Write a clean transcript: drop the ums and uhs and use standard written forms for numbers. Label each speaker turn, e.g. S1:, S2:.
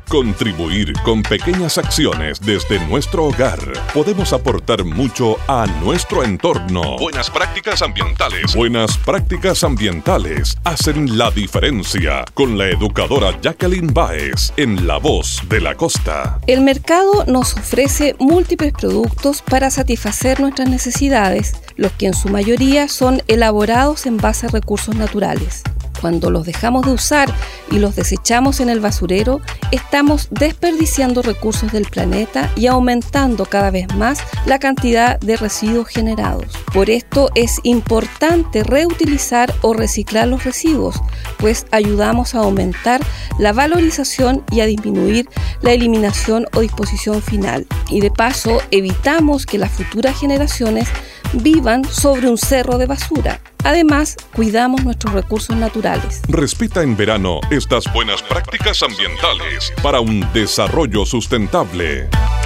S1: Contribuir con pequeñas acciones desde nuestro hogar. Podemos aportar mucho a nuestro entorno. Buenas prácticas ambientales. Buenas prácticas ambientales hacen la diferencia. Con la educadora Jacqueline Báez en La Voz de la Costa.
S2: El mercado nos ofrece múltiples productos para satisfacer nuestras necesidades, los que en su mayoría son elaborados en base a recursos naturales. Cuando los dejamos de usar y los desechamos en el basurero, estamos desperdiciando recursos del planeta y aumentando cada vez más la cantidad de residuos generados. Por esto es importante reutilizar o reciclar los residuos, pues ayudamos a aumentar la valorización y a disminuir la eliminación o disposición final. Y de paso, evitamos que las futuras generaciones vivan sobre un cerro de basura. Además, cuidamos nuestros recursos naturales.
S1: Respeta en verano estas buenas prácticas ambientales para un desarrollo sustentable.